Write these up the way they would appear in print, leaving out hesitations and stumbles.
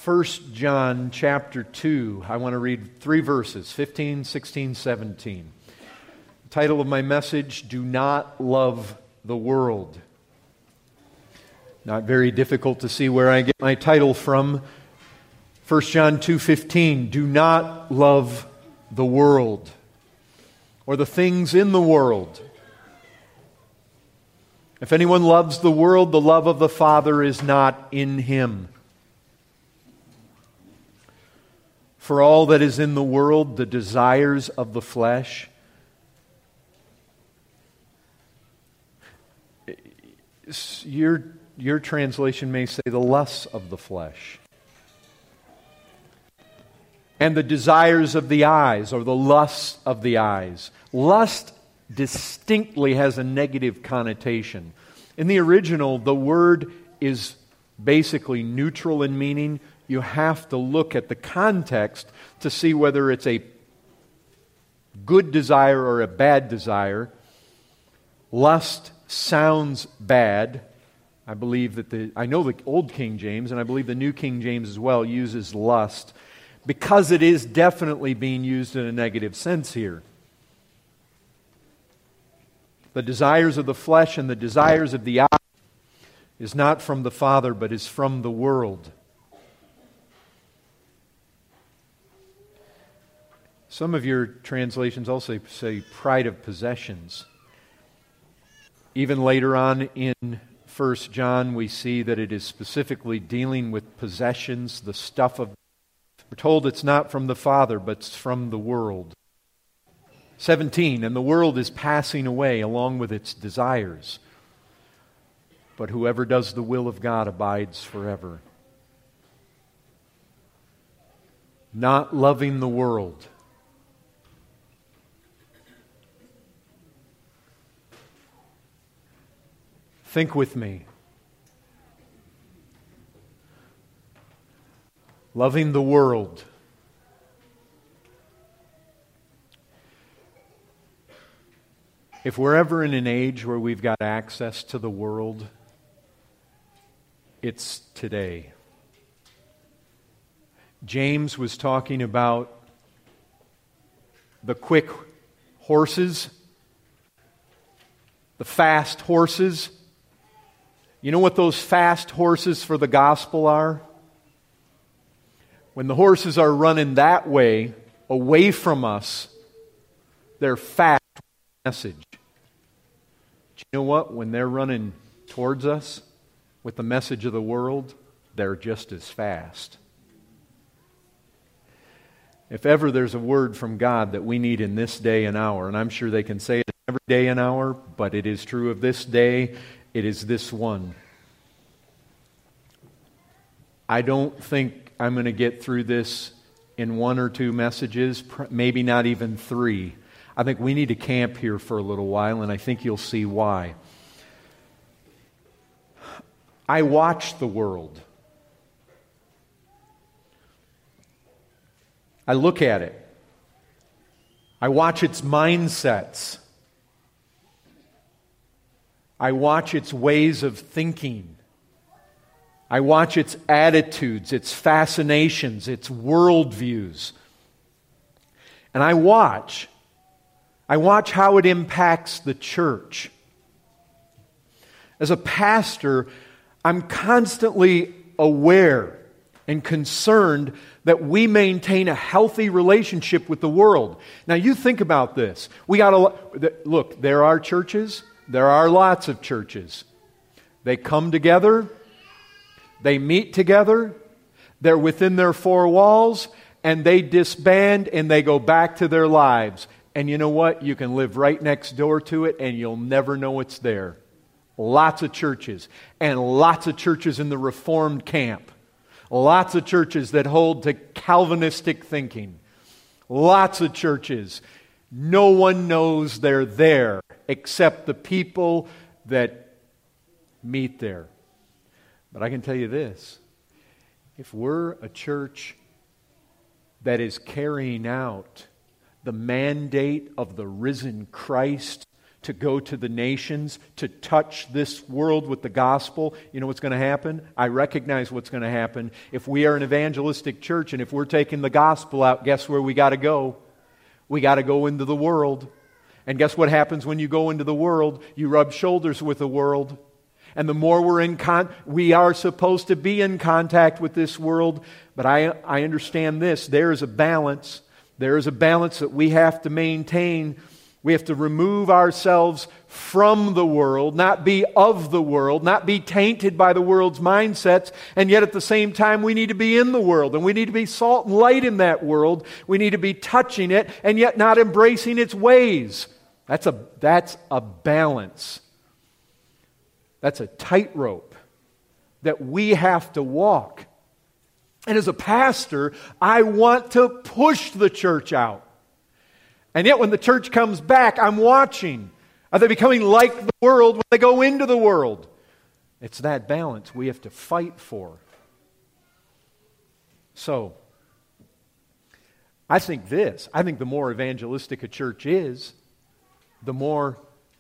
1 John chapter 2. I want to read 3 verses, 15, 16, 17. The title of my message, Do Not Love the World. Not very difficult to see where I get my title from. 1 John 2:15, do not love the world or the things in the world. If anyone loves the world, the love of the Father is not in him. For all that is in the world, the desires of the flesh, your translation may say the lusts of the flesh, and the desires of the eyes, or the lusts of the eyes. Lust distinctly has a negative connotation. In the original, the word is basically neutral in meaning. You have to look at the context to see whether it's a good desire or a bad desire. Lust sounds bad. I believe that I know the Old King James, and I believe the New King James as well, uses lust, because it is definitely being used in a negative sense here. The desires of the flesh and the desires of the eye is not from the Father, but is from the world. Some of your translations also say pride of possessions. Even later on in 1 John, we see that it is specifically dealing with possessions, the stuff of. We're told it's not from the Father, but it's from the world. 17, and the world is passing away along with its desires. But whoever does the will of God abides forever. Not loving the world. Think with me. Loving the world. If we're ever in an age where we've got access to the world, it's today. James was talking about the quick horses, the fast horses. You know what those fast horses for the gospel are? When the horses are running that way, away from us, they're fast message. But you know what? When they're running towards us with the message of the world, they're just as fast. If ever there's a word from God that we need in this day and hour, and I'm sure they can say it every day and hour, but it is true of this day, it is this one. I don't think I'm going to get through this in 1 or 2 messages, maybe not even 3. I think we need to camp here for a little while, and I think you'll see why. I watch the world. I look at it. I watch its mindsets. I watch its ways of thinking. I watch its attitudes, its fascinations, its worldviews. And I watch how it impacts the church. As a pastor, I'm constantly aware and concerned that we maintain a healthy relationship with the world. Now you think about this. Look, there are churches, there are lots of churches. They come together, they meet together, they're within their 4 walls, and they disband and they go back to their lives. And you know what? You can live right next door to it and you'll never know it's there. Lots of churches, and lots of churches in the Reformed camp. Lots of churches that hold to Calvinistic thinking. Lots of churches. No one knows they're there except the people that meet there. But I can tell you this, if we're a church that is carrying out the mandate of the risen Christ to go to the nations, to touch this world with the gospel, you know what's going to happen? I recognize what's going to happen. If we are an evangelistic church and if we're taking the gospel out, guess where we got to go? We got to go into the world. And guess what happens when you go into the world? You rub shoulders with the world. And the more we are supposed to be in contact with this world. But I understand this. There is a balance. There is a balance that we have to maintain. We have to remove ourselves from the world, not be of the world, not be tainted by the world's mindsets, and yet at the same time we need to be in the world, and we need to be salt and light in that world. We need to be touching it, and yet not embracing its ways. That's a balance. That's a tightrope that we have to walk. And as a pastor, I want to push the church out. And yet when the church comes back, I'm watching. Are they becoming like the world when they go into the world? It's that balance we have to fight for. So, I think the more evangelistic a church is, the more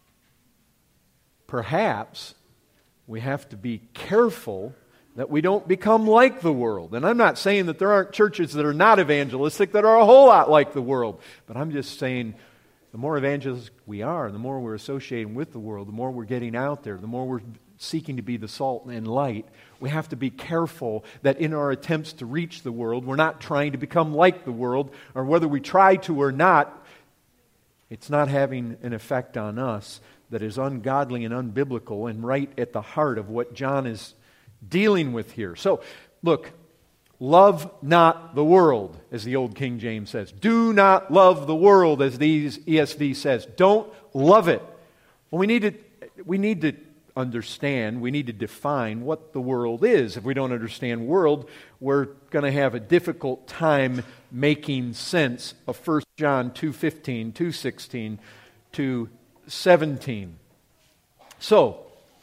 perhaps we have to be careful that we don't become like the world. And I'm not saying that there aren't churches that are not evangelistic that are a whole lot like the world. But I'm just saying the more evangelistic we are, the more we're associating with the world, the more we're getting out there, the more we're seeking to be the salt and light. We have to be careful that in our attempts to reach the world, we're not trying to become like the world, or whether we try to or not, it's not having an effect on us that is ungodly and unbiblical and right at the heart of what John is dealing with here. So, look, love not the world, as the old King James says. Do not love the world, as the ESV says. Don't love it. Well, we need to understand, we need to define what the world is. If we don't understand world, we're going to have a difficult time making sense of 1 John 2:15, 2:16, 2:17. So,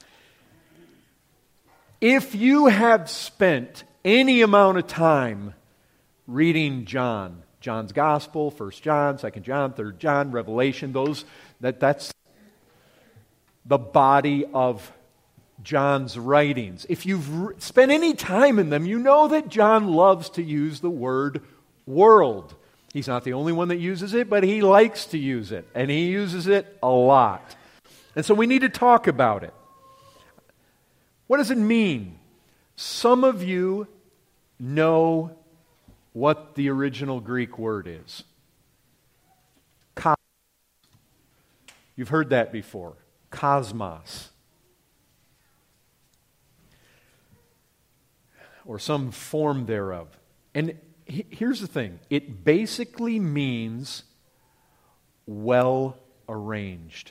if you have spent any amount of time reading John's Gospel, 1 John, 2 John, 3 John, Revelation, that's the body of John's writings. If you've spent any time in them, you know that John loves to use the word world. He's not the only one that uses it, but he likes to use it, and he uses it a lot. And so we need to talk about it. What does it mean? Some of you know what the original Greek word is. Cosmos. You've heard that before. Cosmos. Or some form thereof. And here's the thing. It basically means well arranged.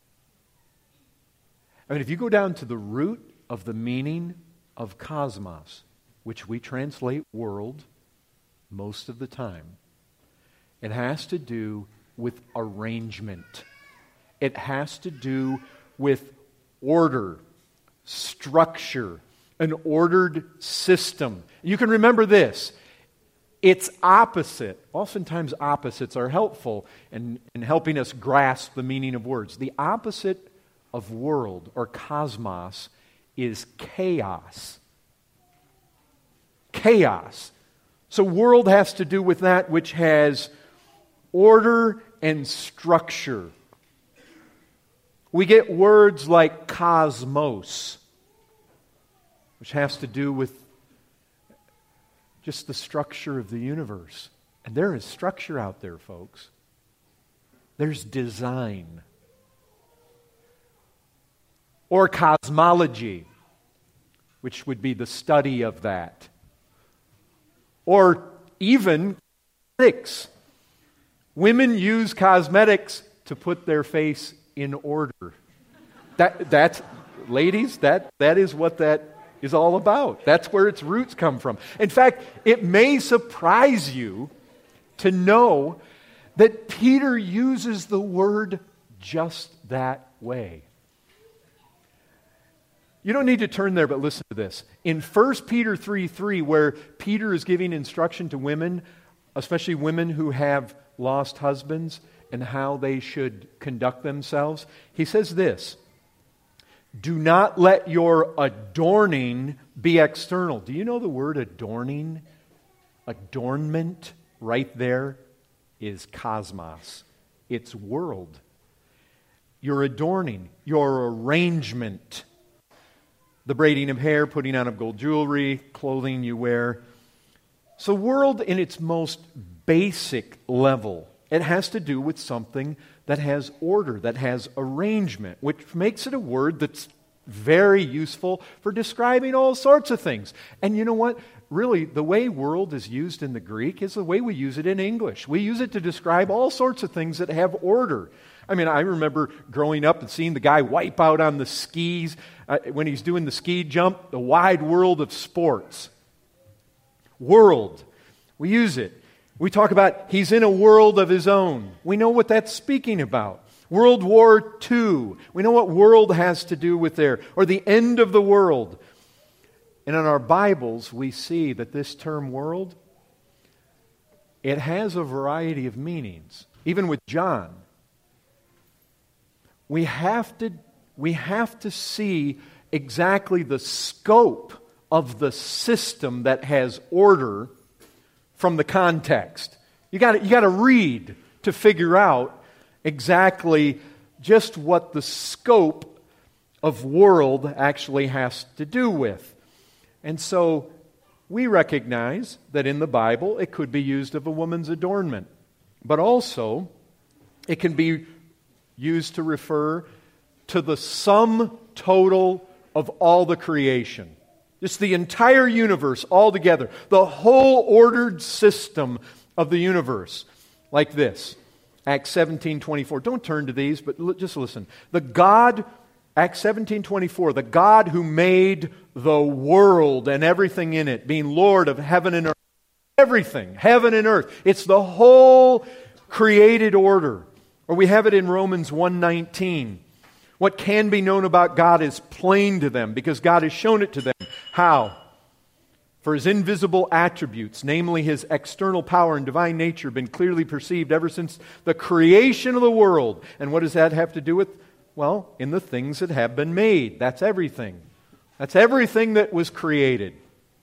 I mean, if you go down to the root of the meaning of cosmos, which we translate world most of the time, it has to do with arrangement. It has to do with order, structure, an ordered system. You can remember this. It's opposite. Oftentimes opposites are helpful in helping us grasp the meaning of words. The opposite of world or cosmos is chaos. Chaos. So world has to do with that which has order and structure. We get words like cosmos, which has to do with just the structure of the universe. And there is structure out there, folks. There's design. Or cosmology, which would be the study of that. Or even cosmetics. Women use cosmetics to put their face in order. That's ladies, that is what that is all about. That's where its roots come from. In fact, it may surprise you to know that Peter uses the word just that way. You don't need to turn there, but listen to this. In 1 Peter 3:3, where Peter is giving instruction to women, especially women who have lost husbands, and how they should conduct themselves. He says this, do not let your adorning be external. Do you know the word adorning? Adornment right there is cosmos. It's world. Your adorning, your arrangement, the braiding of hair, putting on of gold jewelry, clothing you wear. So world in its most basic level, it has to do with something that has order, that has arrangement, which makes it a word that's very useful for describing all sorts of things. And you know what? Really, the way world is used in the Greek is the way we use it in English. We use it to describe all sorts of things that have order. I mean, I remember growing up and seeing the guy wipe out on the skis when he's doing the ski jump, the wide world of sports. World. We use it. We talk about he's in a world of his own. We know what that's speaking about. World War II. We know what world has to do with there. Or the end of the world. And in our Bibles, we see that this term world, it has a variety of meanings. Even with John. We have to see exactly the scope of the system that has order from the context. You got to read to figure out exactly just what the scope of world actually has to do with. And so we recognize that in the Bible it could be used of a woman's adornment, but also it can be used to refer to the sum total of all the creation. Just the entire universe altogether. The whole ordered system of the universe. Like this. Acts 17:24. Don't turn to these, but just listen. The God, Acts 17:24, the God who made the world and everything in it, being Lord of heaven and earth. Everything, heaven and earth. It's the whole created order. Or we have it in Romans 1:19. What can be known about God is plain to them because God has shown it to them. How? For His invisible attributes, namely His external power and divine nature, have been clearly perceived ever since the creation of the world. And what does that have to do with? Well, in the things that have been made. That's everything. That's everything that was created.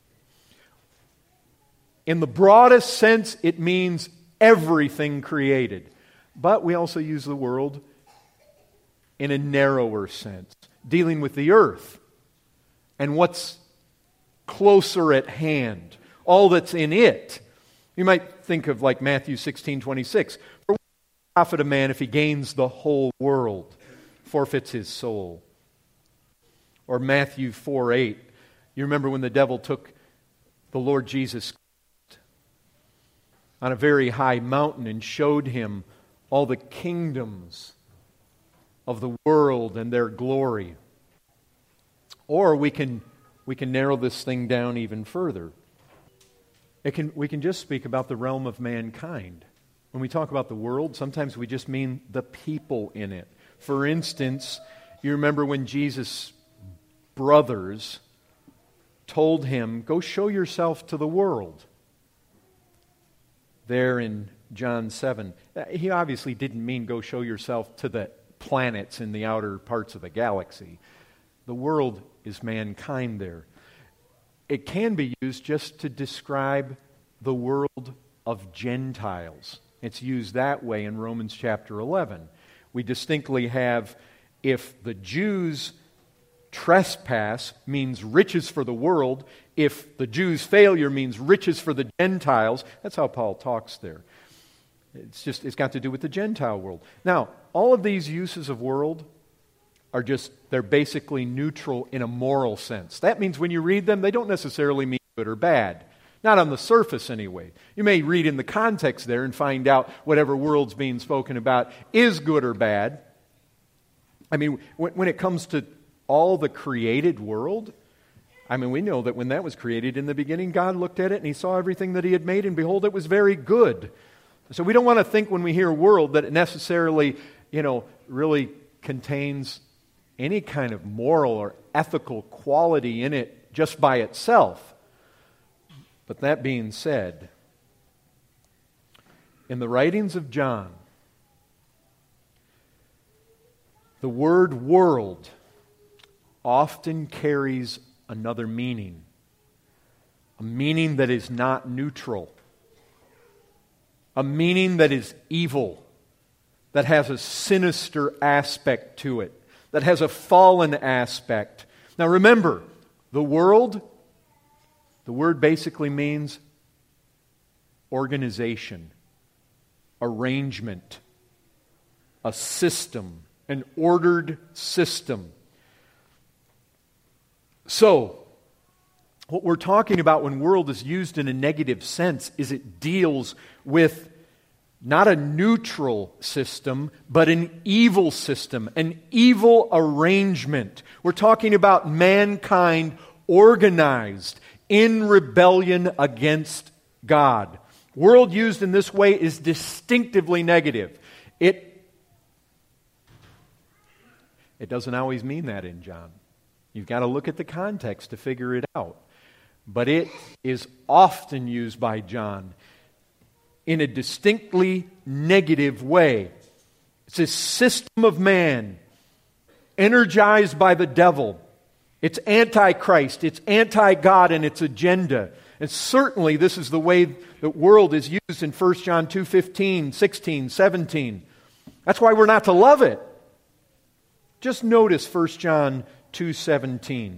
In the broadest sense, it means everything created. But we also use the world in a narrower sense, dealing with the earth and what's closer at hand, all that's in it. You might think of like Matthew 16:26. For what profit a man if he gains the whole world, forfeits his soul? Or Matthew 4:8. You remember when the devil took the Lord Jesus on a very high mountain and showed him all the kingdoms of the world and their glory. Or we can narrow this thing down even further. We can just speak about the realm of mankind. When we talk about the world, sometimes we just mean the people in it. For instance, you remember when Jesus' brothers told him, go show yourself to the world. There in John 7. He obviously didn't mean go show yourself to the planets in the outer parts of the galaxy. The world is mankind there. It can be used just to describe the world of Gentiles. It's used that way in Romans chapter 11. We distinctly have, if the Jews' trespass means riches for the world, if the Jews' failure means riches for the Gentiles, that's how Paul talks there. It's got to do with the Gentile world. Now, all of these uses of world are they're basically neutral in a moral sense. That means when you read them, they don't necessarily mean good or bad. Not on the surface anyway. You may read in the context there and find out whatever world's being spoken about is good or bad. I mean, when it comes to all the created world, I mean, we know that when that was created in the beginning, God looked at it and He saw everything that He had made, and behold, it was very good. So we don't want to think when we hear world that it necessarily, really contains any kind of moral or ethical quality in it just by itself. But that being said, in the writings of John, The word world often carries another meaning, a meaning that is not neutral, a meaning that is evil, that has a sinister aspect to it, that has a fallen aspect. Now remember, the world, the word basically means organization, arrangement, a system, an ordered system. So, what we're talking about when world is used in a negative sense is it deals with not a neutral system, but an evil system, an evil arrangement. We're talking about mankind organized in rebellion against God. World used in this way is distinctively negative. It doesn't always mean that in John. You've got to look at the context to figure it out. But it is often used by John in a distinctly negative way. It's a system of man energized by the devil. It's anti-Christ. It's anti-God and its agenda. And certainly this is the way the world is used in 1 John 2:15, 16, 17. That's why we're not to love it. Just notice 1 John 2:17.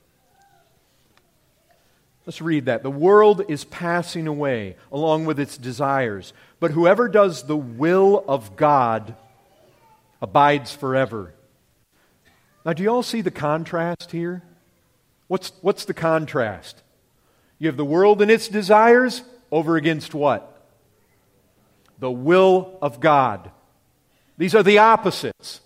Let's read that. The world is passing away along with its desires, but whoever does the will of God abides forever. Now, do you all see the contrast here? What's the contrast? You have the world and its desires over against what? The will of God. These are the opposites.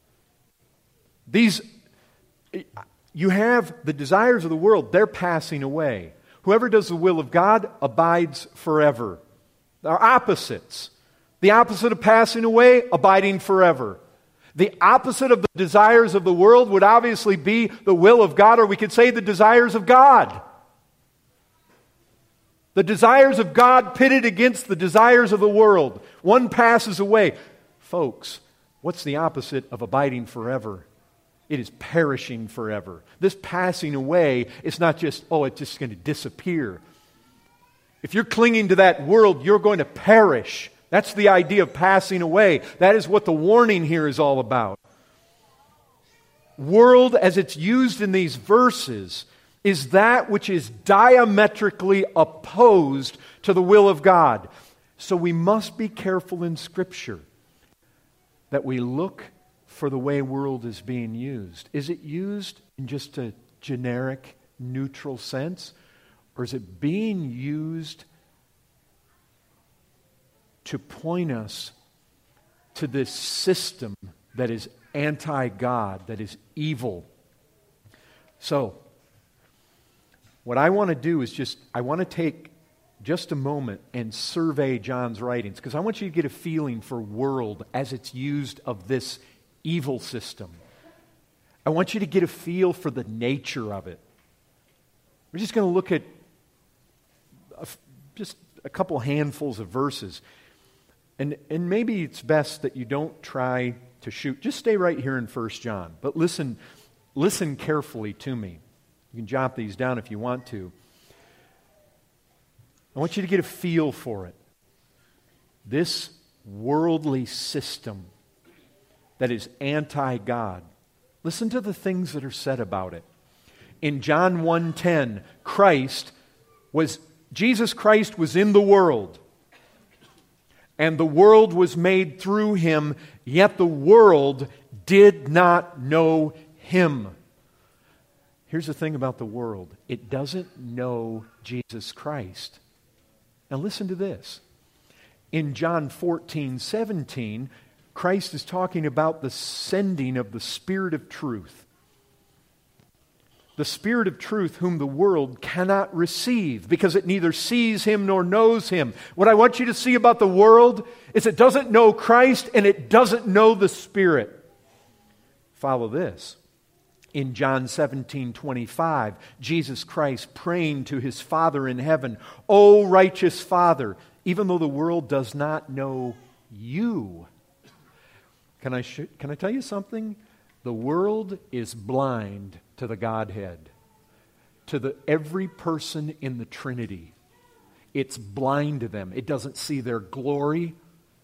You have the desires of the world, they're passing away. Whoever does the will of God abides forever. They're opposites. The opposite of passing away, abiding forever. The opposite of the desires of the world would obviously be the will of God, or we could say the desires of God. The desires of God pitted against the desires of the world. One passes away. Folks, what's the opposite of abiding forever? It is perishing forever. This passing away is not just, it's just going to disappear. If you're clinging to that world, you're going to perish. That's the idea of passing away. That is what the warning here is all about. World, as it's used in these verses, is that which is diametrically opposed to the will of God. So we must be careful in Scripture that we look for the way world is being used. Is it used in just a generic, neutral sense? Or is it being used to point us to this system that is anti-God, that is evil? So, what I want to do is I want to take just a moment and survey John's writings, because I want you to get a feeling for world as it's used of this evil system. I want you to get a feel for the nature of it. We're just going to look at just a couple handfuls of verses. And maybe it's best that you don't try to shoot. Just stay right here in 1 John. But listen carefully to me. You can jot these down if you want to. I want you to get a feel for it. This worldly system that is anti-God. Listen to the things that are said about it. In John 1:10, Jesus Christ was in the world, and the world was made through him, yet the world did not know him. Here's the thing about the world. It doesn't know Jesus Christ. Now listen to this. In John 14:17, Christ is talking about the sending of the Spirit of truth. The Spirit of truth whom the world cannot receive because it neither sees him nor knows him. What I want you to see about the world is it doesn't know Christ and it doesn't know the Spirit. Follow this. In John 17:25, Jesus Christ praying to his Father in heaven, "O righteous Father, even though the world does not know you." Can I tell you something? The world is blind to the Godhead, to every person in the Trinity. It's blind to them. It doesn't see their glory.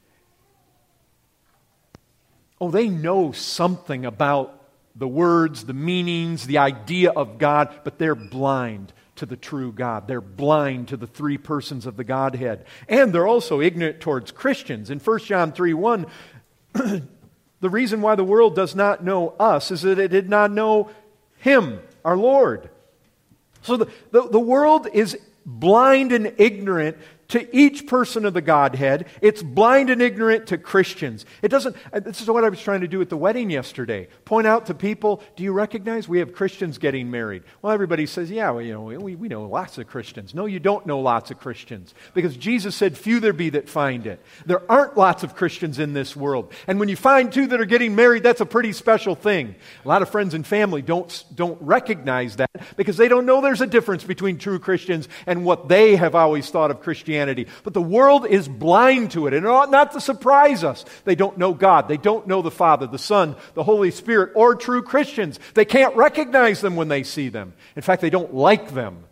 Oh, they know something about the words, the meanings, the idea of God, but they're blind to the true God. They're blind to the three persons of the Godhead. And they're also ignorant towards Christians. In 1 John 3:1, the reason why the world does not know us is that it did not know Him, our Lord. So the world is blind and ignorant to each person of the Godhead. It's blind and ignorant to Christians. It doesn't, this is what I was trying to do at the wedding yesterday. Point out to people, do you recognize we have Christians getting married? Well, everybody says, yeah, well, we know lots of Christians. No, you don't know lots of Christians. Because Jesus said, few there be that find it. There aren't lots of Christians in this world. And when you find two that are getting married, that's a pretty special thing. A lot of friends and family don't recognize that because they don't know there's a difference between true Christians and what they have always thought of Christianity. But the world is blind to it, and it ought not to surprise us. They don't know God. They don't know the Father, the Son, the Holy Spirit, or true Christians. They can't recognize them when they see them. In fact, they don't like them.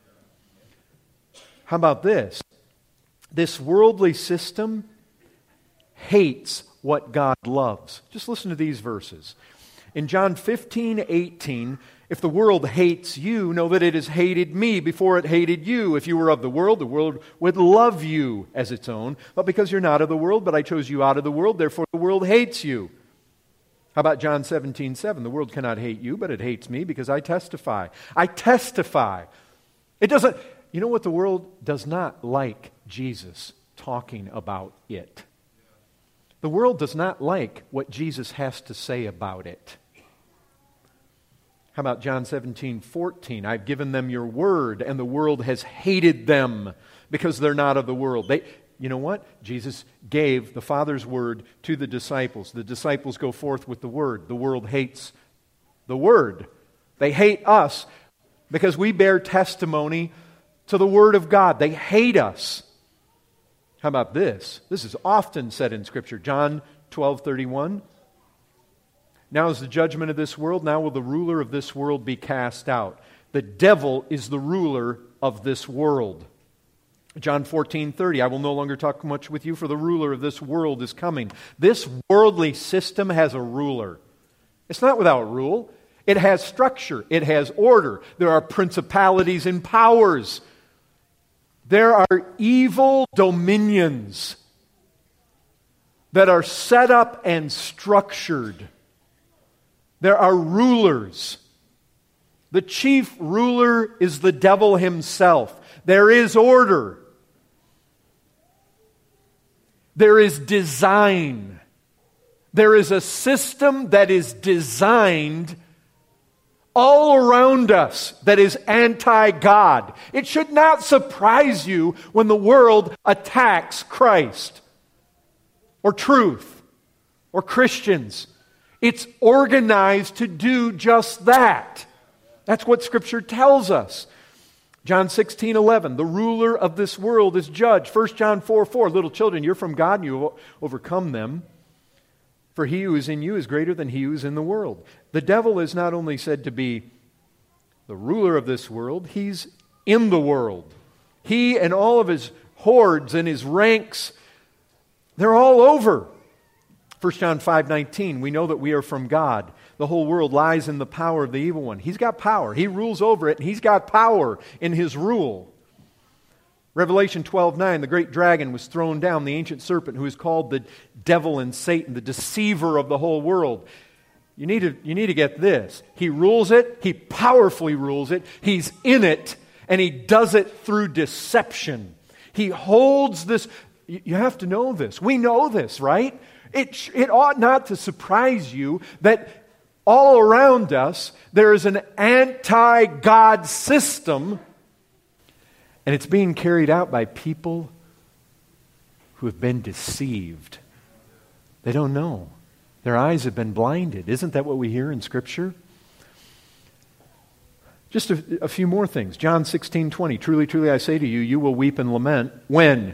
How about this? This worldly system hates what God loves. Just listen to these verses. In John 15:18, if the world hates you, know that it has hated me before it hated you. If you were of the world would love you as its own. But because you're not of the world, but I chose you out of the world, therefore the world hates you. How about John 17:7? The world cannot hate you, but it hates me because I testify. I testify. It doesn't, you know what, the world does not like Jesus talking about it. The world does not like what Jesus has to say about it. How about John 17:14? I've given them your word, and the world has hated them because they're not of the world. You know what? Jesus gave the Father's word to the disciples. The disciples go forth with the word. The world hates the word. They hate us because we bear testimony to the word of God. They hate us. How about this? This is often said in Scripture. John 12:31. Now is the judgment of this world. Now will the ruler of this world be cast out. The devil is the ruler of this world. John 14:30. I will no longer talk much with you, for the ruler of this world is coming. This worldly system has a ruler. It's not without rule. It has structure. It has order. There are principalities and powers. There are evil dominions that are set up and structured. There are rulers. The chief ruler is the devil himself. There is order. There is design. There is a system that is designed all around us that is anti-God. It should not surprise you when the world attacks Christ or truth or Christians. It's organized to do just that. That's what Scripture tells us. John 16:11, the ruler of this world is judged. 1 John 4:4, little children, you're from God and you overcome them. For he who is in you is greater than he who is in the world. The devil is not only said to be the ruler of this world, he's in the world. He and all of his hordes and his ranks, they're all over. 1 John 5:19, we know that we are from God. The whole world lies in the power of the evil one. He's got power. He rules over it, and he's got power in his rule. Revelation 12:9, the great dragon was thrown down, the ancient serpent who is called the devil and Satan, the deceiver of the whole world. You need to get this. He rules it. He powerfully rules it. He's in it, and he does it through deception. He holds this. You have to know this. We know this, right? It ought not to surprise you that all around us there is an anti-God system, and it's being carried out by people who have been deceived. They don't know. Their eyes have been blinded. Isn't that what we hear in Scripture? Just a few more things. John 16:20, truly, truly, I say to you, you will weep and lament. When?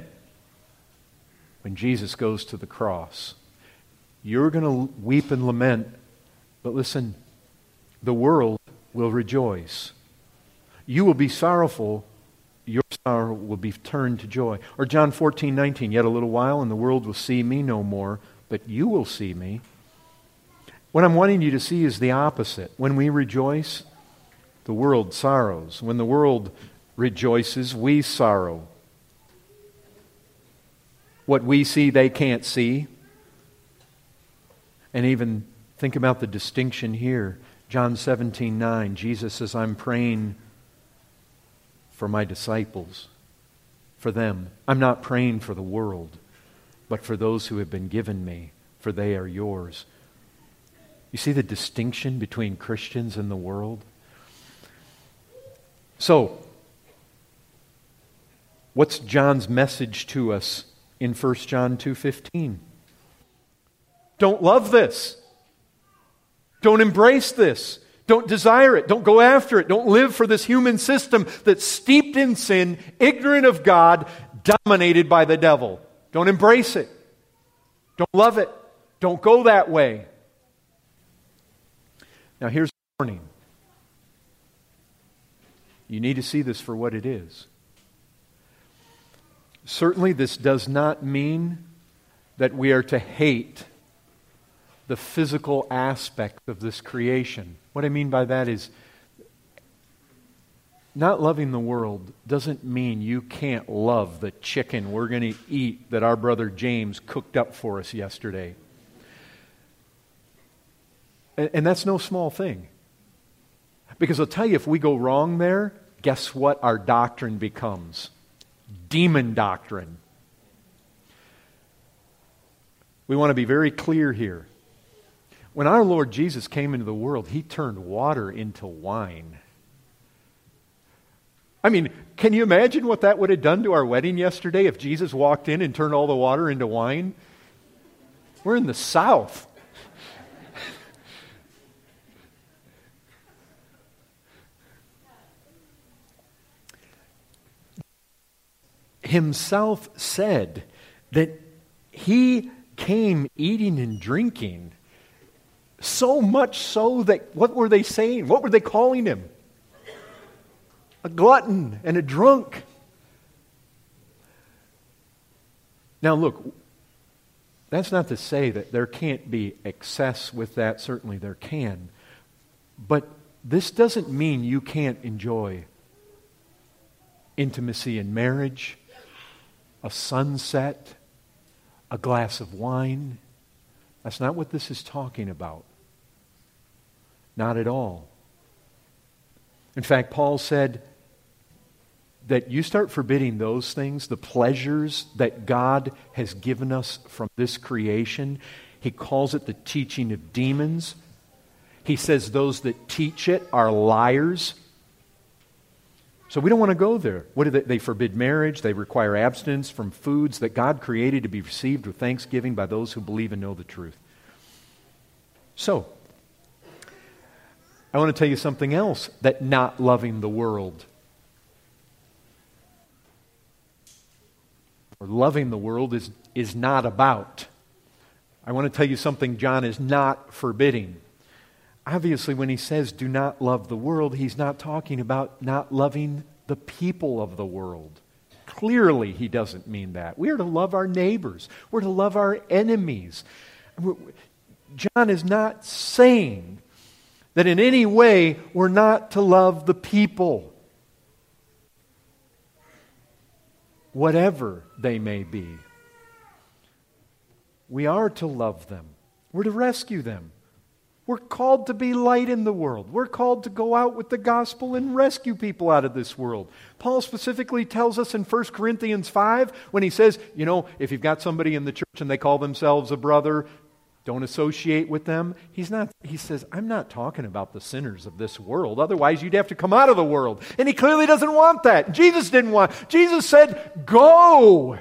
When Jesus goes to the cross. You're going to weep and lament But listen, the world will rejoice. You will be sorrowful, your sorrow will be turned to joy. Or John 14:19, yet a little while and the world will see me no more, but you will see me. What I'm wanting you to see is the opposite. When we rejoice, the world sorrows. When the world rejoices, we sorrow. What we see, they can't see. And even think about the distinction here. John 17:9, Jesus says, I'm praying for my disciples, for them. I'm not praying for the world, but for those who have been given me, for they are yours. You see the distinction between Christians and the world? So, what's John's message to us in 1 John 2:15? Don't love this. Don't embrace this. Don't desire it. Don't go after it. Don't live for this human system that's steeped in sin, ignorant of God, dominated by the devil. Don't embrace it. Don't love it. Don't go that way. Now here's the warning. You need to see this for what it is. Certainly this does not mean that we are to hate the physical aspect of this creation. What I mean by that is, not loving the world doesn't mean you can't love the chicken we're going to eat that our brother James cooked up for us yesterday. And that's no small thing. Because I'll tell you, if we go wrong there, guess what our doctrine becomes? Demon doctrine. We want to be very clear here. When our Lord Jesus came into the world, He turned water into wine. I mean, can you imagine what that would have done to our wedding yesterday if Jesus walked in and turned all the water into wine? We're in the South. Himself said that He came eating and drinking, so much so that, what were they saying? What were they calling Him? A glutton and a drunk. Now look, that's not to say that there can't be excess with that. Certainly there can. But this doesn't mean you can't enjoy intimacy in marriage, a sunset, a glass of wine. That's not what this is talking about. Not at all. In fact, Paul said that you start forbidding those things, the pleasures that God has given us from this creation. He calls it the teaching of demons. He says those that teach it are liars. So we don't want to go there. What do they forbid marriage. They require abstinence from foods that God created to be received with thanksgiving by those who believe and know the truth. So, I want to tell you something else that not loving the world or loving the world is not about. I want to tell you something John is not forbidding. Obviously, when he says do not love the world, he's not talking about not loving the people of the world. Clearly, he doesn't mean that. We are to love our neighbors. We're to love our enemies. John is not saying that in any way we're not to love the people, whatever they may be. We are to love them. We're to rescue them. We're called to be light in the world. We're called to go out with the gospel and rescue people out of this world. Paul specifically tells us in 1 Corinthians 5 when he says, if you've got somebody in the church and they call themselves a brother, don't associate with them. He says, I'm not talking about the sinners of this world. Otherwise, you'd have to come out of the world. And he clearly doesn't want that. Jesus didn't want. Jesus said, go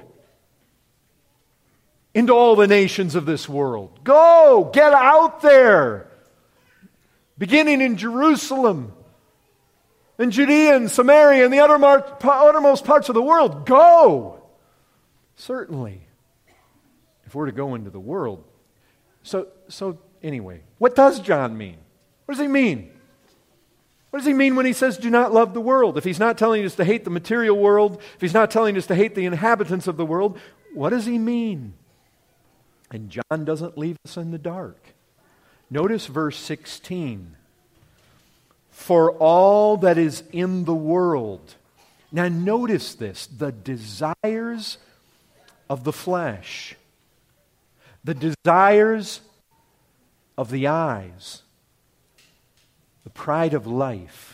into all the nations of this world. Go, get out there. Beginning in Jerusalem, and Judea and Samaria and the uttermost parts of the world. Go. Certainly, if we're to go into the world. So anyway, what does John mean? What does he mean? What does he mean when he says, do not love the world? If he's not telling us to hate the material world, if he's not telling us to hate the inhabitants of the world, what does he mean? And John doesn't leave us in the dark. Notice verse 16. For all that is in the world. Now notice this, the desires of the flesh, the desires of the eyes, the pride of life.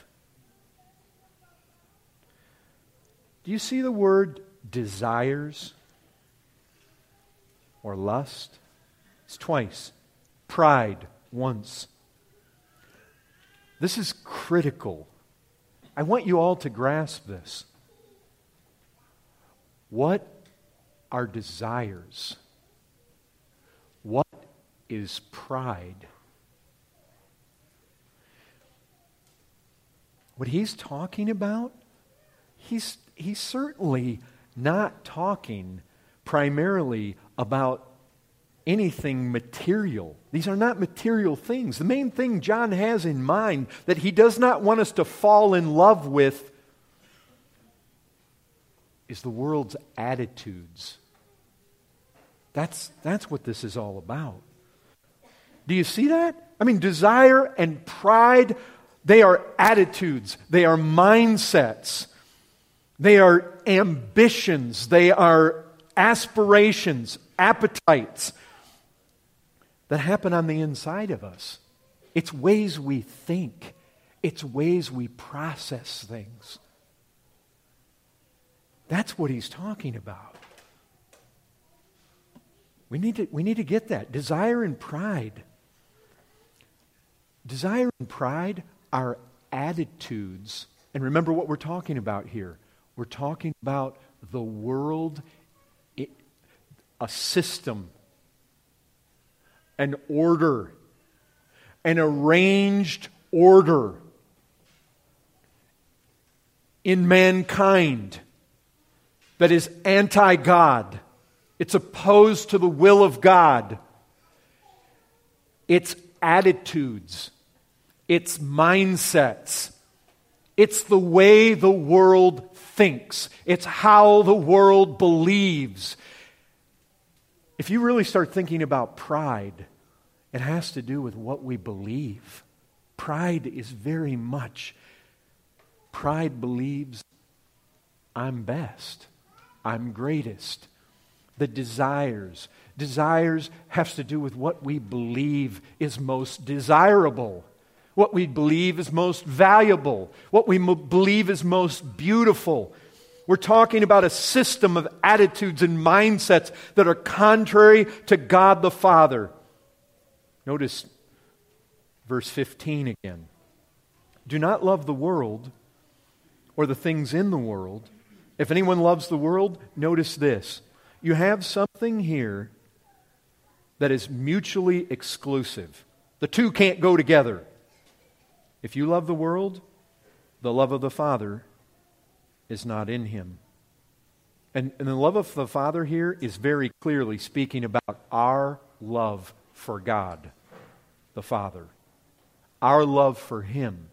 Do you see the word desires or lust? It's twice. Pride once. This is critical. I want you all to grasp this. What are desires? What is pride? What he's talking about, he's certainly not talking primarily about anything material. These are not material things. The main thing John has in mind that he does not want us to fall in love with is the world's attitudes. That's what this is all about. Do you see that? I mean, desire and pride, they are attitudes. They are mindsets. They are ambitions. They are aspirations, appetites that happen on the inside of us. It's ways we think. It's ways we process things. That's what he's talking about. We need to get that. Desire and pride. Desire and pride are attitudes. And remember what we're talking about here. We're talking about the world, a system, an order, an arranged order in mankind that is anti-God. It's opposed to the will of God. It's attitudes. It's mindsets. It's the way the world thinks. It's how the world believes. If you really start thinking about pride, it has to do with what we believe. Pride is very much, pride believes I'm best, I'm greatest. The desires has to do with what we believe is most desirable, what we believe is most valuable, what we believe is most beautiful. We're talking about a system of attitudes and mindsets that are contrary to God the Father. Notice verse 15 again. Do not love the world or the things in the world. If anyone loves the world, notice this. You have something here that is mutually exclusive. The two can't go together. If you love the world, the love of the Father is not in him. And the love of the Father here is very clearly speaking about our love for God, the Father. Our love for Him.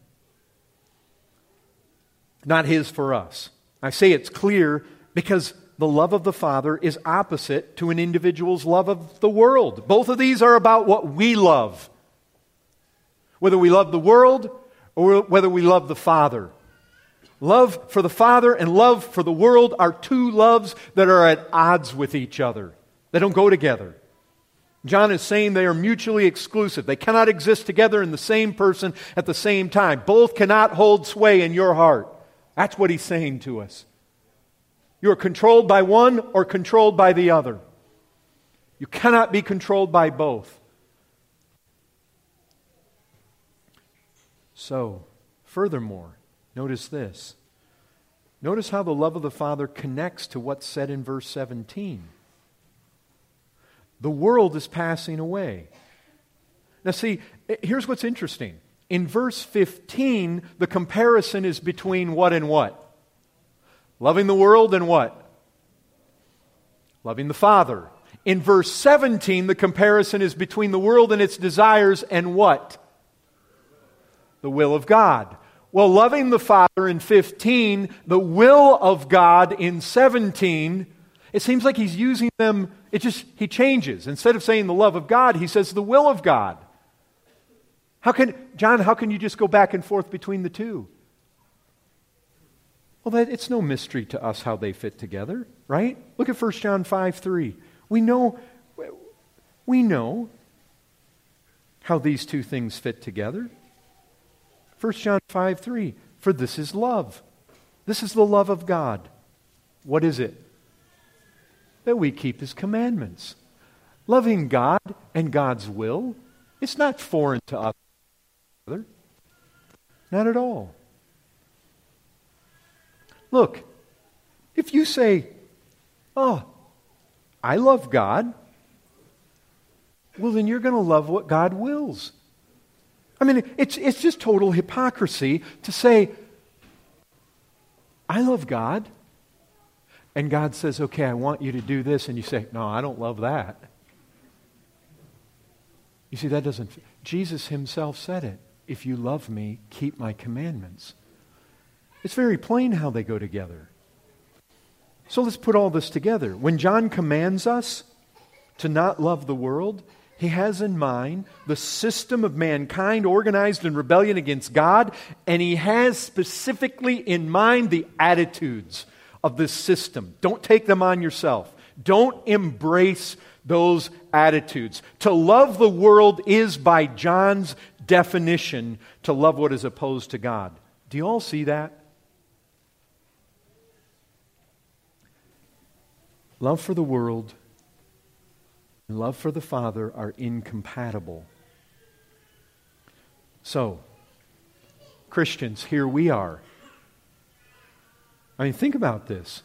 Not His for us. I say it's clear because the love of the Father is opposite to an individual's love of the world. Both of these are about what we love. Whether we love the world or whether we love the Father. Love for the Father and love for the world are two loves that are at odds with each other. They don't go together. John is saying they are mutually exclusive. They cannot exist together in the same person at the same time. Both cannot hold sway in your heart. That's what he's saying to us. You are controlled by one or controlled by the other. You cannot be controlled by both. So, furthermore, notice this. Notice how the love of the Father connects to what's said in verse 17. The world is passing away. Now see, here's what's interesting. In verse 15, the comparison is between what and what? Loving the world and what? Loving the Father. In verse 17, the comparison is between the world and its desires and what? The will of God. Well, loving the Father in 15, the will of God in 17, it seems like he's using them, he changes. Instead of saying the love of God, he says the will of God. John, how can you just go back and forth between the two? Well, it's no mystery to us how they fit together, right? Look at 1 John 5:3. We know how these two things fit together. 1 John 5:3. For this is love. This is the love of God. What is it? That we keep His commandments. Loving God and God's will, it's not foreign to us. Not at all. Look, if you say, oh, I love God, well, then you're going to love what God wills. I mean, it's just total hypocrisy to say, I love God, and God says, okay, I want you to do this, and you say, no, I don't love that. You see, that doesn't... Jesus Himself said it. If you love me, keep my commandments. It's very plain how they go together. So let's put all this together. When John commands us to not love the world, he has in mind the system of mankind organized in rebellion against God, and he has specifically in mind the attitudes of this system. Don't take them on yourself. Don't embrace those attitudes. To love the world is, by John's definition, to love what is opposed to God. Do you all see that? Love for the world and love for the Father are incompatible. So, Christians, here we are. I mean, think about this.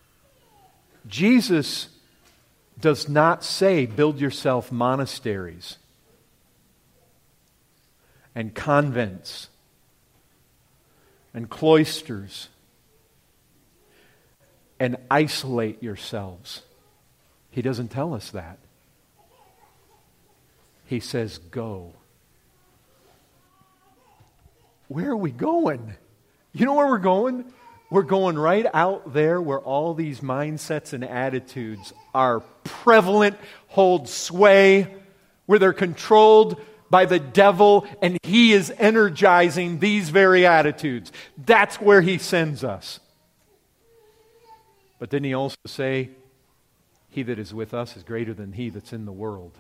Jesus does not say, build yourself monasteries and convents and cloisters and isolate yourselves. He doesn't tell us that. He says, go. Where are we going? You know where we're going? We're going right out there where all these mindsets and attitudes are prevalent, hold sway, where they're controlled by the devil, and he is energizing these very attitudes. That's where he sends us. But didn't he also say, he that is with us is greater than he that's in the world?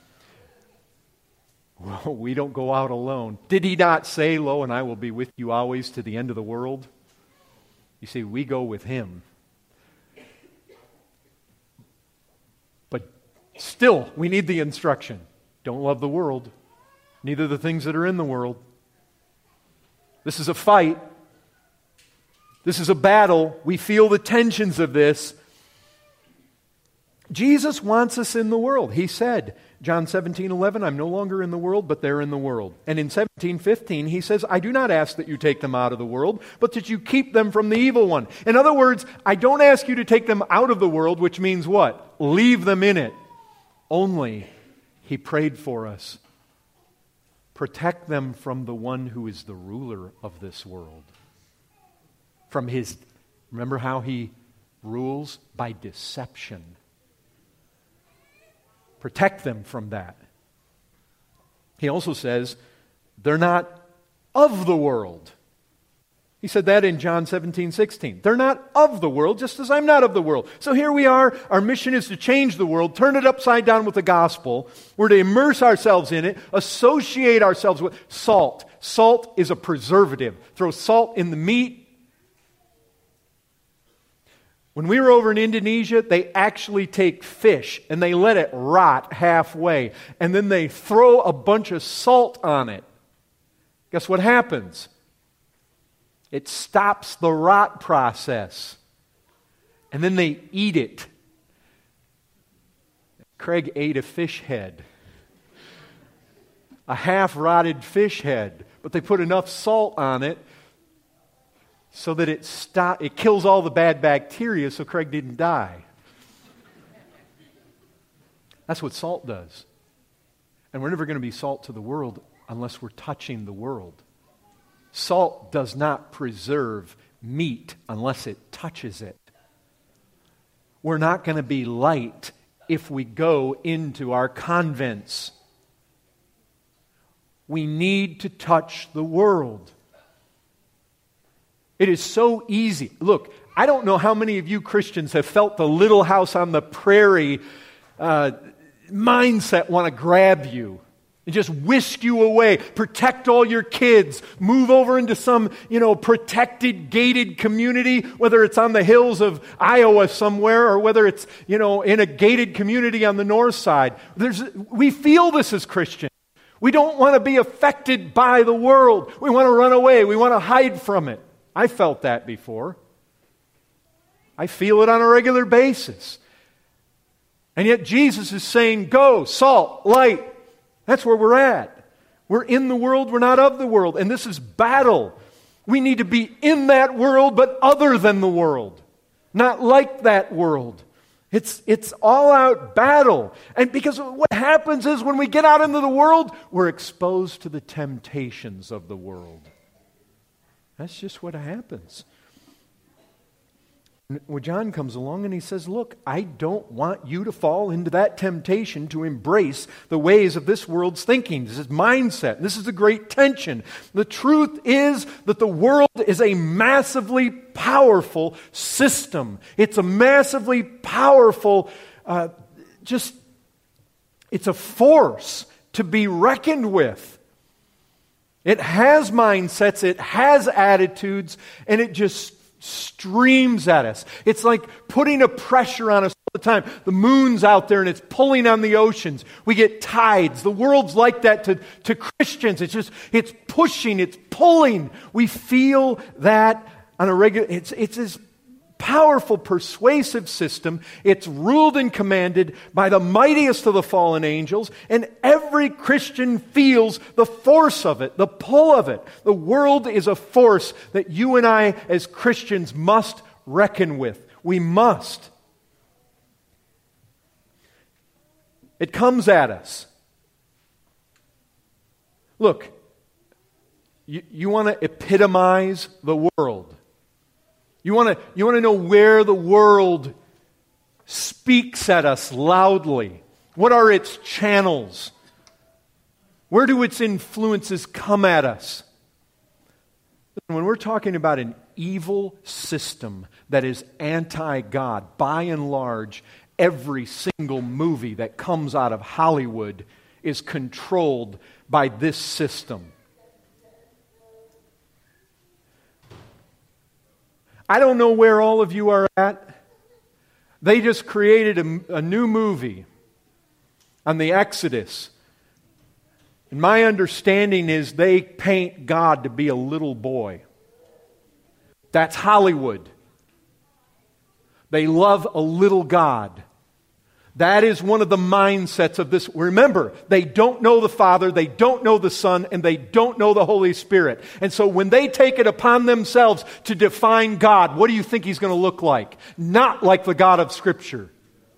Well, we don't go out alone. Did he not say, lo, and I will be with you always to the end of the world? You see, we go with him. But still, we need the instruction. Don't love the world, neither the things that are in the world. This is a fight. This is a battle. We feel the tensions of this. Jesus wants us in the world. He said, John 17:11, I'm no longer in the world, but they're in the world. And in 17:15, he says, I do not ask that you take them out of the world, but that you keep them from the evil one. In other words, I don't ask you to take them out of the world, which means what? Leave them in it. Only, he prayed for us. Protect them from the one who is the ruler of this world. From his, remember how he rules? By deception. Protect them from that. He also says, they're not of the world. He said that in John 17:16. They're not of the world, just as I'm not of the world. So here we are. Our mission is to change the world, turn it upside down with the gospel. We're to immerse ourselves in it, associate ourselves with salt. Salt is a preservative. Throw salt in the meat. When we were over in Indonesia, they actually take fish and they let it rot halfway. And then they throw a bunch of salt on it. Guess what happens? It stops the rot process. And then they eat it. Craig ate a fish head. A half-rotted fish head. But they put enough salt on it so that it kills all the bad bacteria so Craig didn't die. That's what salt does. And we're never going to be salt to the world unless we're touching the world. Salt does not preserve meat unless it touches it. We're not going to be light if we go into our convents. We need to touch the world. It is so easy. Look, I don't know how many of you Christians have felt the Little House on the Prairie mindset want to grab you and just whisk you away, protect all your kids, move over into some, protected, gated community, whether it's on the hills of Iowa somewhere or whether it's, in a gated community on the north side. We feel this as Christians. We don't want to be affected by the world. We want to run away. We want to hide from it. I felt that before. I feel it on a regular basis. And yet Jesus is saying, go, salt, light. That's where we're at. We're in the world, we're not of the world. And this is battle. We need to be in that world, but other than the world. Not like that world. It's all out battle. And because what happens is when we get out into the world, we're exposed to the temptations of the world. That's just what happens. Well, John comes along and he says, look, I don't want you to fall into that temptation to embrace the ways of this world's thinking. This is mindset. This is a great tension. The truth is that the world is a massively powerful system. It's a massively powerful, it's a force to be reckoned with. It has mindsets, it has attitudes, and it just streams at us. It's like putting a pressure on us all the time. The moon's out there and it's pulling on the oceans. We get tides. The world's like that to Christians. It's pushing, it's pulling. We feel that on a regular, it's this powerful, persuasive system. It's ruled and commanded by the mightiest of the fallen angels, and every Christian feels the force of it, the pull of it. The world is a force that you and I as Christians must reckon with. We must. It comes at us. Look, you want to epitomize the world. You want to know where the world speaks at us loudly. What are its channels? Where do its influences come at us? When we're talking about an evil system that is anti-God, by and large, every single movie that comes out of Hollywood is controlled by this system. I don't know where all of you are at. They just created a new movie on the Exodus. And my understanding is they paint God to be a little boy. That's Hollywood. They love a little God. That is one of the mindsets of this. Remember, they don't know the Father, they don't know the Son, and they don't know the Holy Spirit. And so when they take it upon themselves to define God, what do you think He's going to look like? Not like the God of Scripture.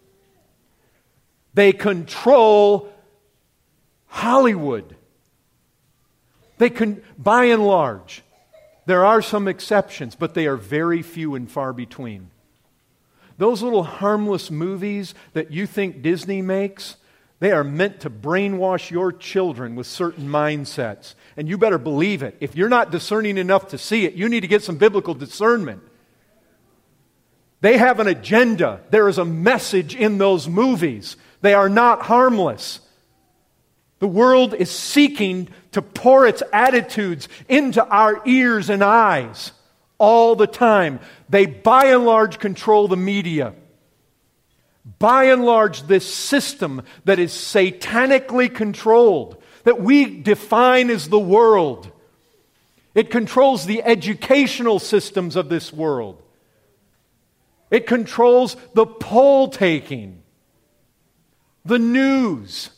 They control Hollywood. They can, by and large, there are some exceptions, but they are very few and far between. Those little harmless movies that you think Disney makes, they are meant to brainwash your children with certain mindsets. And you better believe it. If you're not discerning enough to see it, you need to get some biblical discernment. They have an agenda. There is a message in those movies. They are not harmless. The world is seeking to pour its attitudes into our ears and eyes. All the time. They by and large control the media. By and large, this system that is satanically controlled, that we define as the world, it controls the educational systems of this world. It controls the poll taking, the news.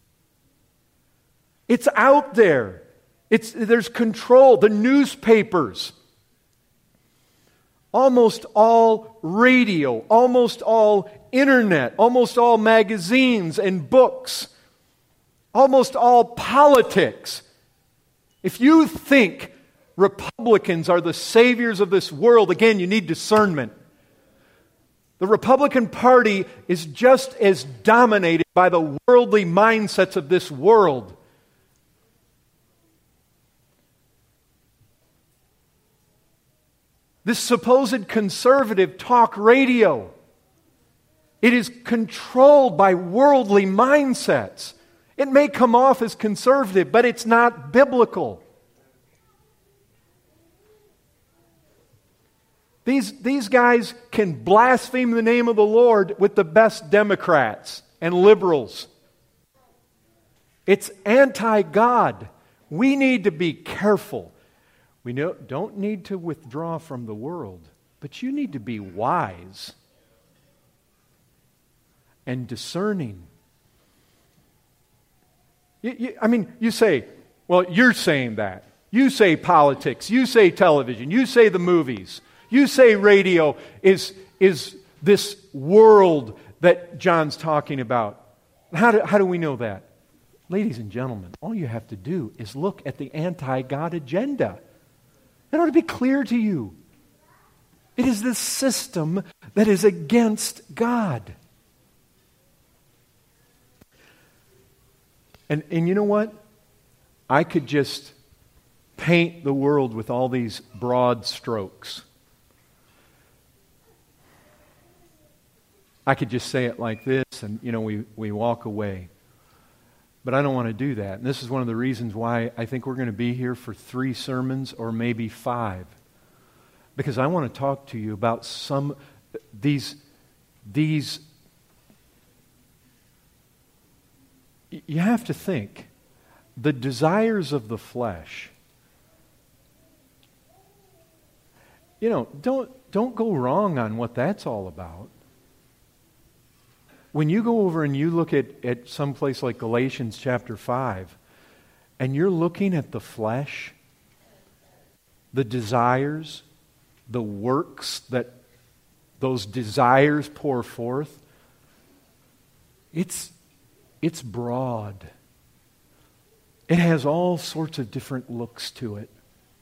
It's out there. There's control. The newspapers. almost all radio, almost all internet, almost all magazines and books, almost all politics. If you think Republicans are the saviors of this world, again, you need discernment. The Republican Party is just as dominated by the worldly mindsets of this world. This supposed conservative talk radio, it is controlled by worldly mindsets. It may come off as conservative, but it's not biblical. These guys can blaspheme the name of the Lord with the best Democrats and liberals. It's anti-God. We need to be careful. We don't need to withdraw from the world, but you need to be wise and discerning. You say, well, you're saying that. You say politics. You say television. You say the movies. You say radio is this world that John's talking about. How do we know that? Ladies and gentlemen, all you have to do is look at the anti-God agenda. It ought to be clear to you. It is this system that is against God. And you know what? I could just paint the world with all these broad strokes. I could just say it like this and, we walk away. But I don't want to do that. And this is one of the reasons why I think we're going to be here for 3 sermons or maybe 5. Because I want to talk to you about these. You have to think, the desires of the flesh. Don't go wrong on what that's all about. When you go over and you look at some place like Galatians chapter 5, and you're looking at the flesh, the desires, the works that those desires pour forth, it's broad. It has all sorts of different looks to it.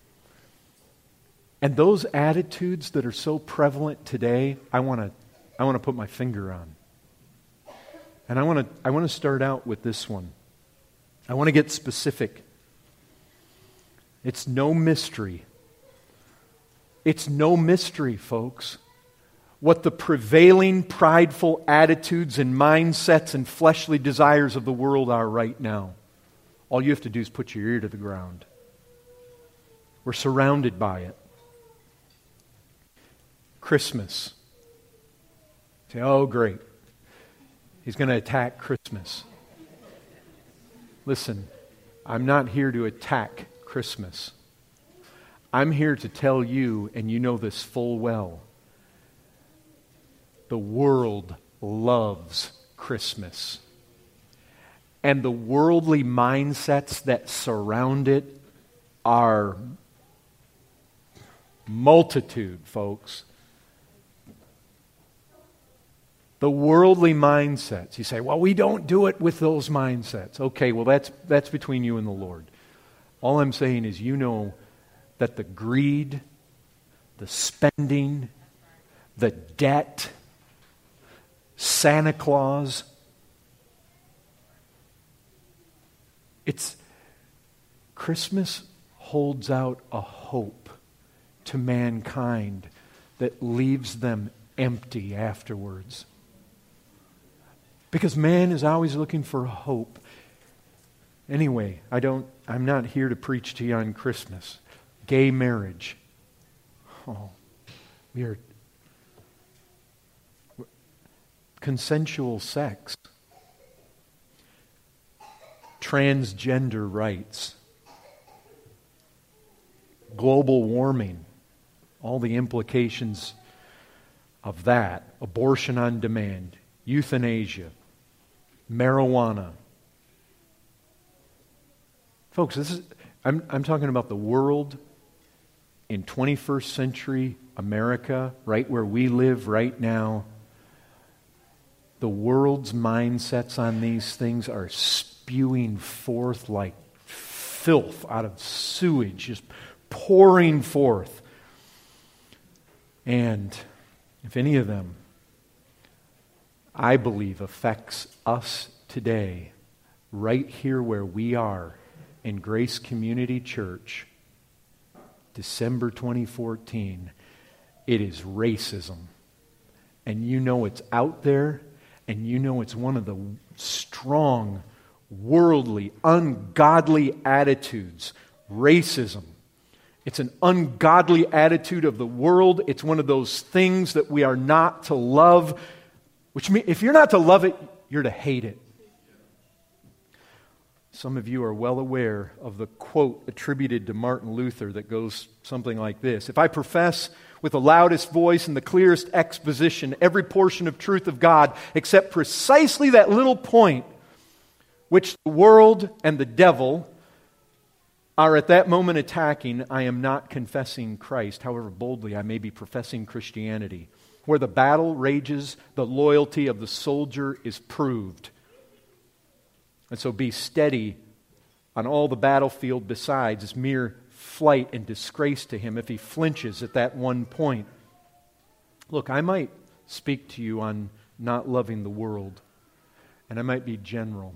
And those attitudes that are so prevalent today, I want to put my finger on. And I want to start out with this one. I want to get specific. It's no mystery. It's no mystery, folks, what the prevailing prideful attitudes and mindsets and fleshly desires of the world are right now. All you have to do is put your ear to the ground. We're surrounded by it. Christmas. Say, oh, great. He's going to attack Christmas. Listen, I'm not here to attack Christmas. I'm here to tell you, and you know this full well, the world loves Christmas. And the worldly mindsets that surround it are multitude, folks. The worldly mindsets. You say, well, we don't do it with those mindsets. Okay, well, that's between you and the Lord. All I'm saying is you know that the greed, the spending, the debt, Santa Claus, Christmas holds out a hope to mankind that leaves them empty afterwards. Because man is always looking for hope. Anyway, I'm not here to preach to you on Christmas. Gay marriage. Oh, consensual sex. Transgender rights. Global warming. All the implications of that. Abortion on demand. Euthanasia. Marijuana. Folks, I'm talking about the world in 21st century America, right where we live right now, the world's mindsets on these things are spewing forth like filth out of sewage, just pouring forth. And if any of them, I believe, affects us today, right here where we are in Grace Community Church, December 2014, it is racism. And you know it's out there, and you know it's one of the strong, worldly, ungodly attitudes. Racism. It's an ungodly attitude of the world. It's one of those things that we are not to love, which means if you're not to love it, you're to hate it. Some of you are well aware of the quote attributed to Martin Luther that goes something like this: "If I profess with the loudest voice and the clearest exposition every portion of truth of God, except precisely that little point which the world and the devil are at that moment attacking, I am not confessing Christ, however boldly I may be professing Christianity. Where the battle rages, the loyalty of the soldier is proved. And so be steady on all the battlefield besides is mere flight and disgrace to him if he flinches at that one point." Look, I might speak to you on not loving the world, and I might be general,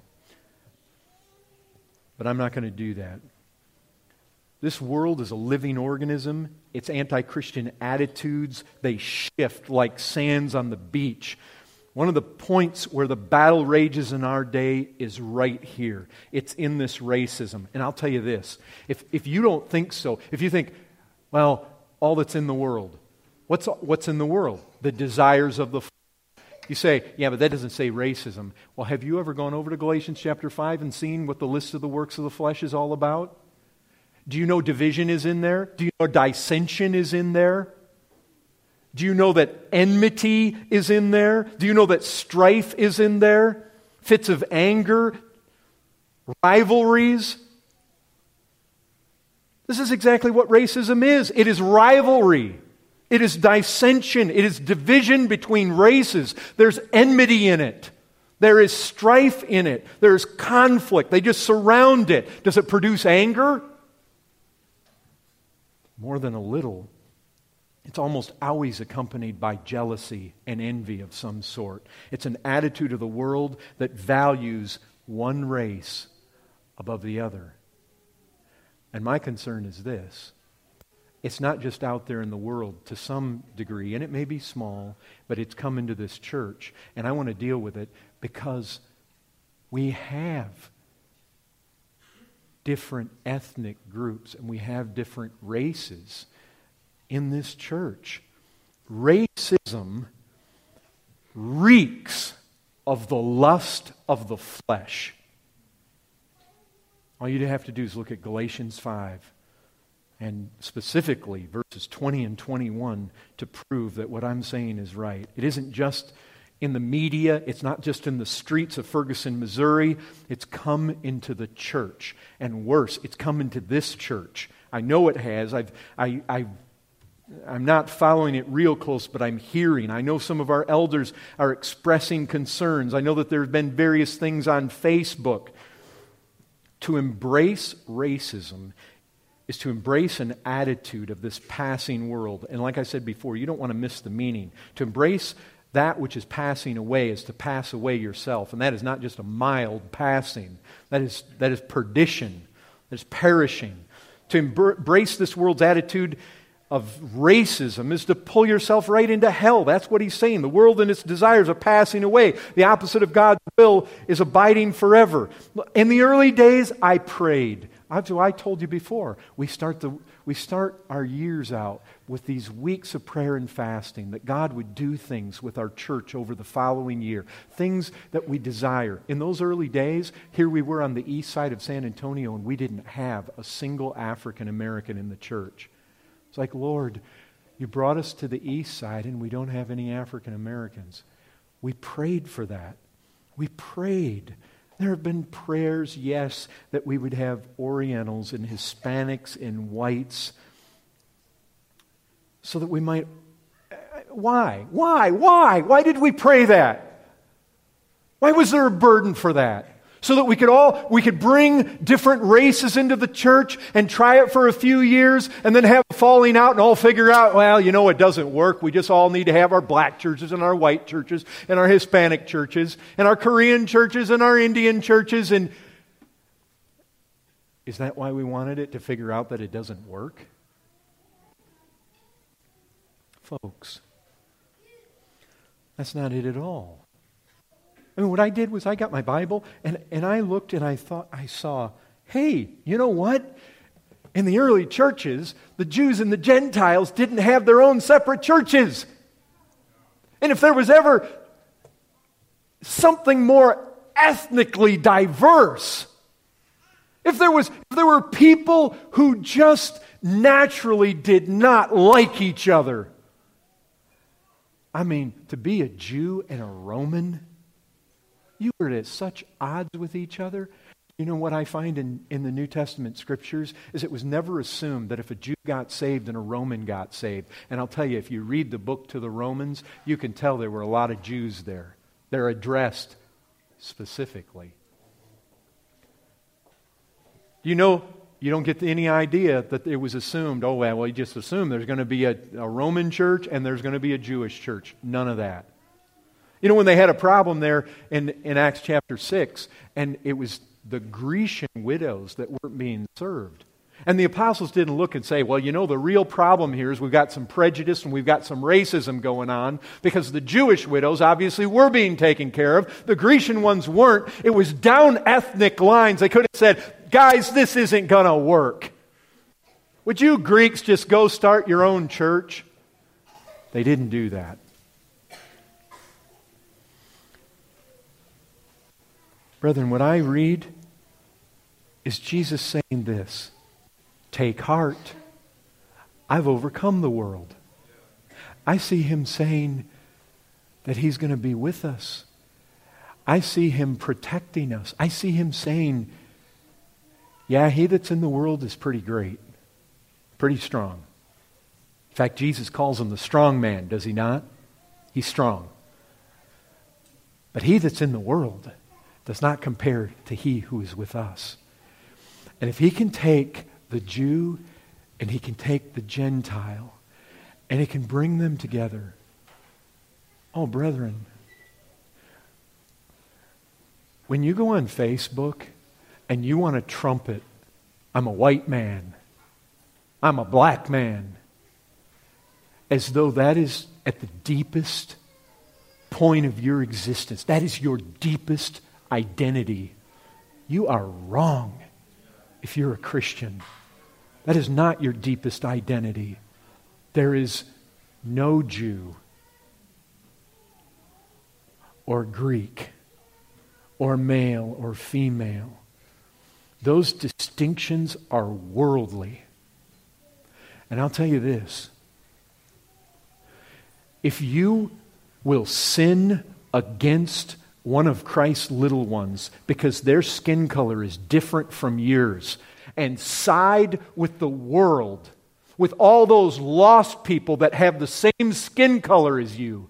but I'm not going to do that. This world is a living organism. Its anti-Christian attitudes, they shift like sands on the beach. One of the points where the battle rages in our day is right here. It's in this racism. And I'll tell you this, if you don't think so, if you think, well, all that's in the world, what's in the world? The desires of the flesh. You say, yeah, but that doesn't say racism. Well, have you ever gone over to Galatians chapter 5 and seen what the list of the works of the flesh is all about? Do you know division is in there? Do you know dissension is in there? Do you know that enmity is in there? Do you know that strife is in there? Fits of anger, rivalries. This is exactly what racism is. It is rivalry. It is dissension. It is division between races. There's enmity in it. There is strife in it. There's conflict. They just surround it. Does it produce anger? More than a little. It's almost always accompanied by jealousy and envy of some sort. It's an attitude of the world that values one race above the other. And my concern is this: it's not just out there in the world to some degree, and it may be small, but it's come into this church. And I want to deal with it because we have different ethnic groups and we have different races in this church. Racism reeks of the lust of the flesh. All you have to do is look at Galatians 5 and specifically verses 20 and 21 to prove that what I'm saying is right. It isn't just in the media. It's not just in the streets of Ferguson, Missouri. It's come into the church. And worse, it's come into this church. I know it has. I'm not following it real close, but I'm hearing. I know some of our elders are expressing concerns. I know that there have been various things on Facebook. To embrace racism is to embrace an attitude of this passing world. And like I said before, you don't want to miss the meaning. To embrace that which is passing away is to pass away yourself. And that is not just a mild passing. That is perdition. That is perishing. To embrace this world's attitude of racism is to pull yourself right into hell. That's what he's saying. The world and its desires are passing away. The opposite of God's will is abiding forever. In the early days, I prayed. I told you before, we start our years out with these weeks of prayer and fasting, that God would do things with our church over the following year, things that we desire. In those early days, here we were on the east side of San Antonio, and we didn't have a single African American in the church. It's like, Lord, you brought us to the east side, and we don't have any African Americans. We prayed for that. We prayed. There have been prayers, yes, that we would have Orientals and Hispanics and whites. so that we might... Why? Why did we pray that? Why was there a burden for that? So that we could bring different races into the church and try it for a few years and then have a falling out and all figure out, well, it doesn't work. We just all need to have our black churches and our white churches and our Hispanic churches and our Korean churches and our Indian churches. And is that why we wanted it, to figure out that it doesn't work? Folks, that's not it at all. I mean, what I did was I got my Bible and I looked and I saw, hey, you know what? In the early churches, the Jews and the Gentiles didn't have their own separate churches. And if there was ever something more ethnically diverse, if there were people who just naturally did not like each other, I mean, to be a Jew and a Roman, you were at such odds with each other. You know what I find in the New Testament scriptures is it was never assumed that if a Jew got saved and a Roman got saved. And I'll tell you, if you read the book to the Romans, you can tell there were a lot of Jews there. They're addressed specifically. You don't get any idea that it was assumed, you just assume there's going to be a Roman church and there's going to be a Jewish church. None of that. When they had a problem there in Acts chapter 6, and it was the Grecian widows that weren't being served. And the apostles didn't look and say, the real problem here is we've got some prejudice and we've got some racism going on because the Jewish widows obviously were being taken care of. The Grecian ones weren't. It was down ethnic lines. They could have said, guys, this isn't going to work. Would you Greeks just go start your own church? They didn't do that. Brethren, what I read is Jesus saying this: take heart, I've overcome the world. I see Him saying that He's going to be with us. I see Him protecting us. I see Him saying, yeah, he that's in the world is pretty great, pretty strong. In fact, Jesus calls him the strong man, does He not? He's strong. But he that's in the world does not compare to He who is with us. And if He can take the Jew and He can take the Gentile and He can bring them together, oh, brethren, when you go on Facebook and you want to trumpet, I'm a white man, I'm a black man, as though that is at the deepest point of your existence, that is your deepest identity, you are wrong if you're a Christian. That is not your deepest identity. There is no Jew or Greek or male or female. Those distinctions are worldly. And I'll tell you this: if you will sin against one of Christ's little ones because their skin color is different from yours, and side with the world, with all those lost people that have the same skin color as you,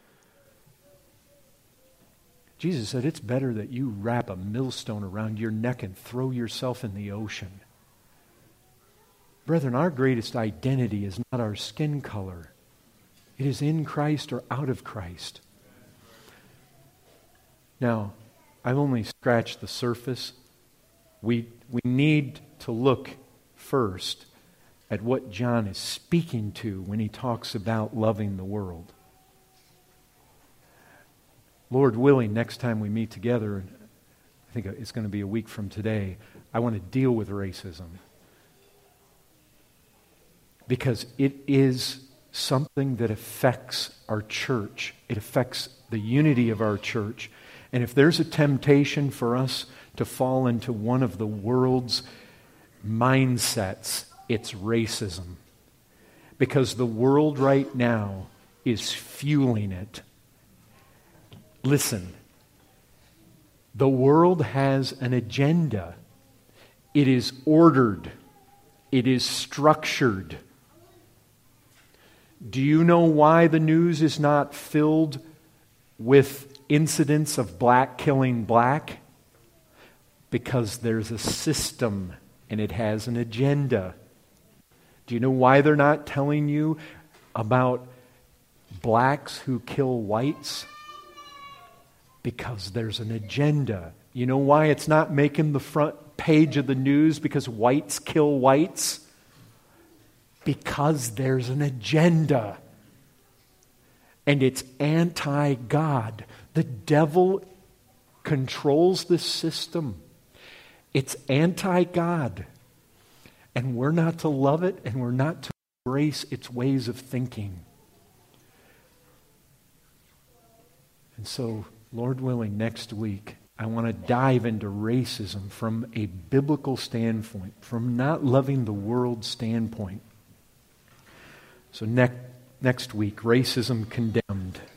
Jesus said it's better that you wrap a millstone around your neck and throw yourself in the ocean. Brethren, our greatest identity is not our skin color. It is in Christ or out of Christ. Now, I've only scratched the surface. We need to look first at what John is speaking to when he talks about loving the world. Lord willing, next time we meet together, I think it's going to be a week from today, I want to deal with racism. Because it is something that affects our church. It affects the unity of our church. And if there's a temptation for us to fall into one of the world's mindsets, it's racism. Because the world right now is fueling it. Listen, the world has an agenda. It is ordered. It is structured. Do you know why the news is not filled with incidents of black killing black? Because there's a system and it has an agenda. Do you know why they're not telling you about blacks who kill whites? Because there's an agenda. You know why it's not making the front page of the news because whites kill whites? Because there's an agenda. And it's anti-God. The devil controls this system. It's anti-God. And we're not to love it, and we're not to embrace its ways of thinking. And so, Lord willing, next week, I want to dive into racism from a biblical standpoint, from not loving the world standpoint. So next week, Racism Condemned.